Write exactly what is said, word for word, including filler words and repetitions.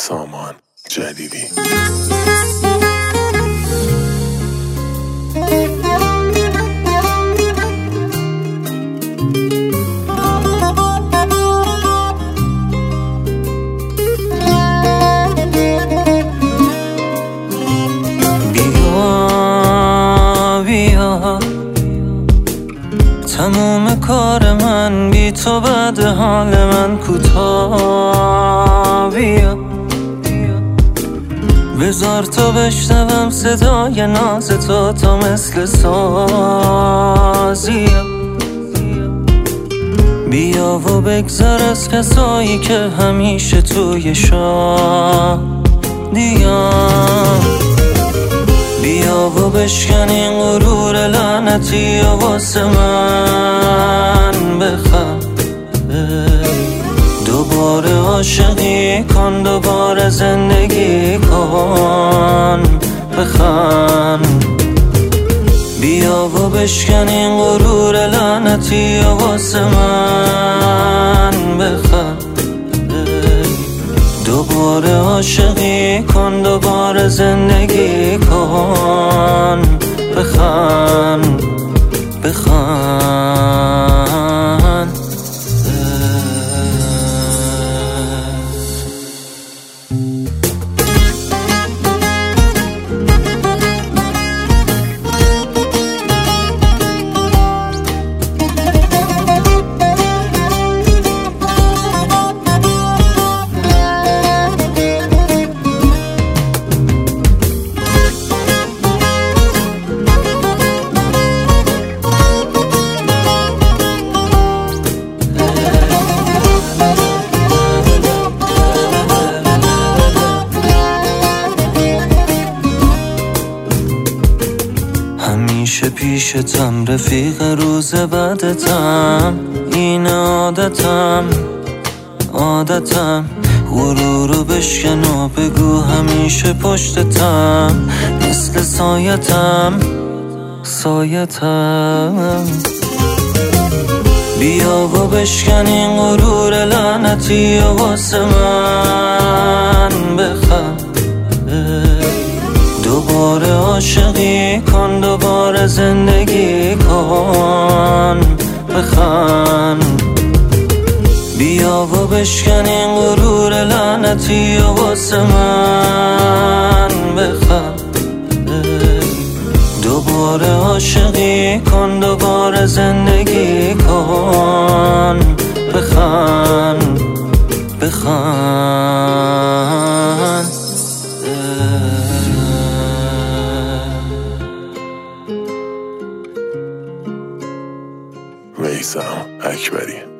سامان جلیلی. تموم کار من بی تو بعد حال من کوتاه بیا، بذار تو بشنوم صدای ناز تو تا مثل سازی. بیا و بگذر از کسایی که همیشه توی شادیام، بیا و بشکن این غرور لعنتی و واسه من بخند. دوباره عاشقی کن، دوباره زندگی کن، بخند. بیا و بشکن این غرور لعنتی و واسه من بخند. دوباره عاشقی کن، دوباره زندگی کن، بخند بخند. همیشه پیشتم رفیق، روز بعدتم، این عادتم عادتم. غرورو بشکن و بگو همیشه پشتتم، مثل سایتم سایتم. بیا و بشکن این غرور لعنتی و واسه من بخند. دوباره عاشقی کن، دوباره زندگی کن، بخند. بیا و بشکن این غرور لعنتی و واسه من بخند. دوباره عاشقی کن، دوباره زندگی کن، بخند بخند. میثم اکبری.